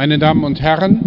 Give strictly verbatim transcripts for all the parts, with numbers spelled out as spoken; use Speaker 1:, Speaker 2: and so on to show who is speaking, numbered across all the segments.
Speaker 1: Meine Damen und Herren,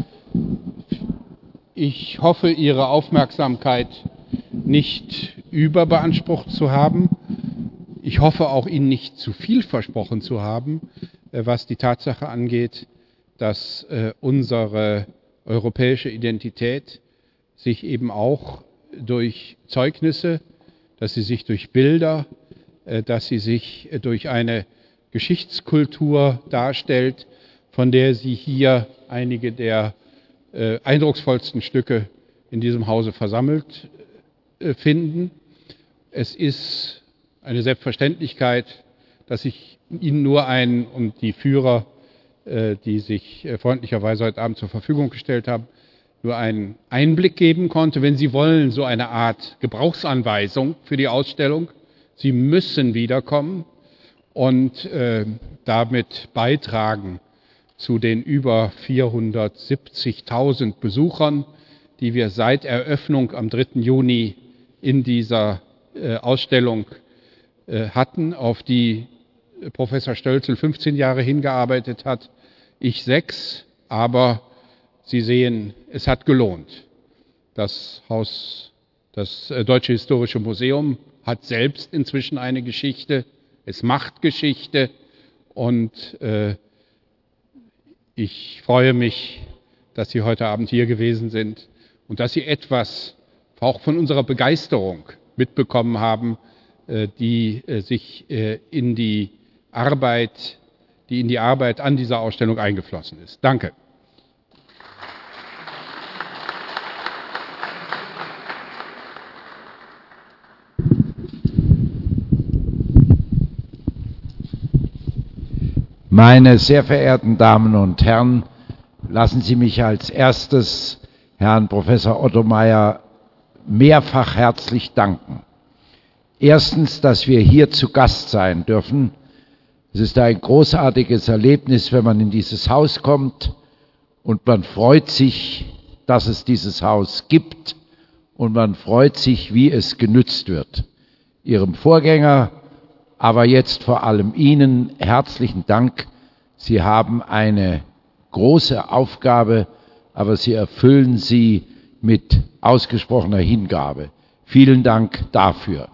Speaker 1: ich hoffe, Ihre Aufmerksamkeit nicht überbeansprucht zu haben. Ich hoffe auch, Ihnen nicht zu viel versprochen zu haben, was die Tatsache angeht, dass unsere europäische Identität sich eben auch durch Zeugnisse, dass sie sich durch Bilder, dass sie sich durch eine Geschichtskultur darstellt, von der Sie hier einige der äh, eindrucksvollsten Stücke in diesem Hause versammelt äh, finden. Es ist eine Selbstverständlichkeit, dass ich Ihnen nur einen und die Führer, äh, die sich äh, freundlicherweise heute Abend zur Verfügung gestellt haben, nur einen Einblick geben konnte. Wenn Sie wollen, so eine Art Gebrauchsanweisung für die Ausstellung. Sie müssen wiederkommen und äh, damit beitragen zu den über vierhundertsiebzigtausend Besuchern, die wir seit Eröffnung am dritten Juni in dieser äh, Ausstellung äh, hatten, auf die Professor Stölzel fünfzehn Jahre hingearbeitet hat, ich sechs, aber Sie sehen, es hat gelohnt. Das Haus, das äh, Deutsche Historische Museum hat selbst inzwischen eine Geschichte, es macht Geschichte und äh, ich freue mich, dass Sie heute Abend hier gewesen sind und dass Sie etwas auch von unserer Begeisterung mitbekommen haben, die sich in die Arbeit, die in die Arbeit an dieser Ausstellung eingeflossen ist. Danke.
Speaker 2: Meine sehr verehrten Damen und Herren, lassen Sie mich als erstes Herrn Professor Otto Meyer mehrfach herzlich danken. Erstens, dass wir hier zu Gast sein dürfen. Es ist ein großartiges Erlebnis, wenn man in dieses Haus kommt und man freut sich, dass es dieses Haus gibt und man freut sich, wie es genützt wird. Ihrem Vorgänger, aber jetzt vor allem Ihnen herzlichen Dank. Sie haben eine große Aufgabe, aber Sie erfüllen sie mit ausgesprochener Hingabe. Vielen Dank dafür.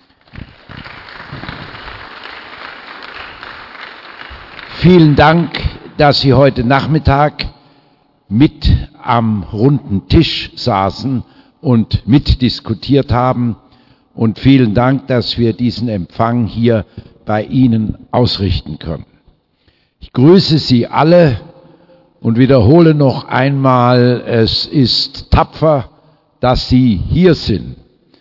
Speaker 2: Vielen Dank, dass Sie heute Nachmittag mit am runden Tisch saßen und mitdiskutiert haben. Und vielen Dank, dass wir diesen Empfang hier bei Ihnen ausrichten können. Ich grüße Sie alle und wiederhole noch einmal, es ist tapfer, dass Sie hier sind.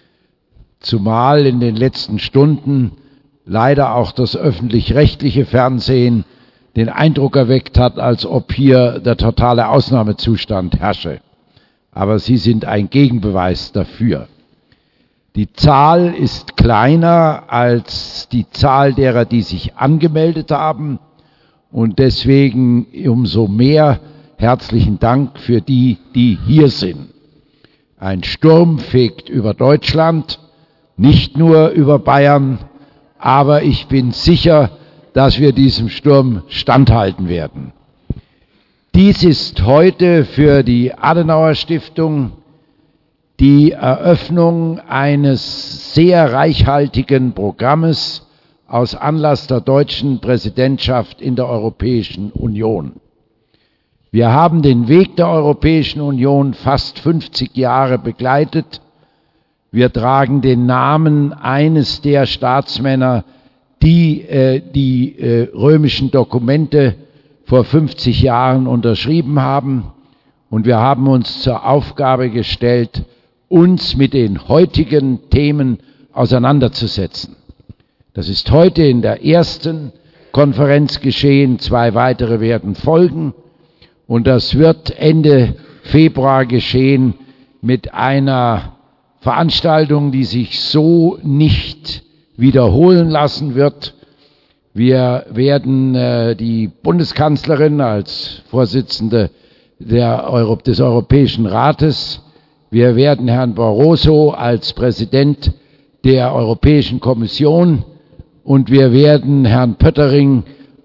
Speaker 2: Zumal in den letzten Stunden leider auch das öffentlich-rechtliche Fernsehen den Eindruck erweckt hat, als ob hier der totale Ausnahmezustand herrsche. Aber Sie sind ein Gegenbeweis dafür. Die Zahl ist kleiner als die Zahl derer, die sich angemeldet haben. Und deswegen umso mehr herzlichen Dank für die, die hier sind. Ein Sturm fegt über Deutschland, nicht nur über Bayern, aber ich bin sicher, dass wir diesem Sturm standhalten werden. Dies ist heute für die Adenauer Stiftung die Eröffnung eines sehr reichhaltigen Programmes aus Anlass der deutschen Präsidentschaft in der Europäischen Union. Wir haben den Weg der Europäischen Union fast fünfzig Jahre begleitet. Wir tragen den Namen eines der Staatsmänner, die äh, die äh, römischen Dokumente vor fünfzig Jahren unterschrieben haben. Und wir haben uns zur Aufgabe gestellt, uns mit den heutigen Themen auseinanderzusetzen. Das ist heute in der ersten Konferenz geschehen, zwei weitere werden folgen und das wird Ende Februar geschehen mit einer Veranstaltung, die sich so nicht wiederholen lassen wird. Wir werden äh, die Bundeskanzlerin als Vorsitzende der Euro- des Europäischen Rates, wir werden Herrn Barroso als Präsident der Europäischen Kommission und wir werden Herrn Pöttering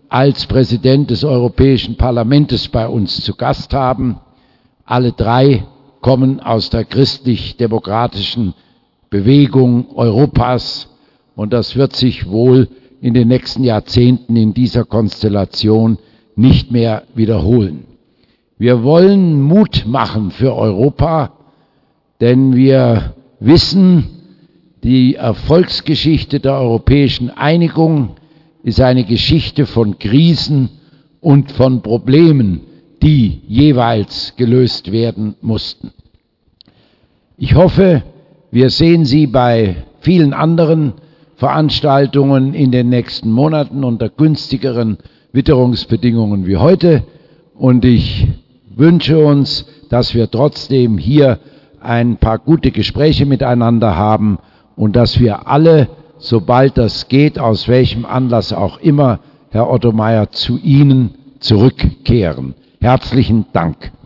Speaker 2: als Präsident des Europäischen Parlaments bei uns zu Gast haben. Alle drei kommen aus der christlich-demokratischen Bewegung Europas, und das wird sich wohl in den nächsten Jahrzehnten in dieser Konstellation nicht mehr wiederholen. Wir wollen Mut machen für Europa, denn wir wissen, die Erfolgsgeschichte der europäischen Einigung ist eine Geschichte von Krisen und von Problemen, die jeweils gelöst werden mussten. Ich hoffe, wir sehen Sie bei vielen anderen Veranstaltungen in den nächsten Monaten unter günstigeren Witterungsbedingungen wie heute, und ich wünsche uns, dass wir trotzdem hier ein paar gute Gespräche miteinander haben und dass wir alle, sobald das geht, aus welchem Anlass auch immer, Herr Otto Maier, zu Ihnen zurückkehren. Herzlichen Dank.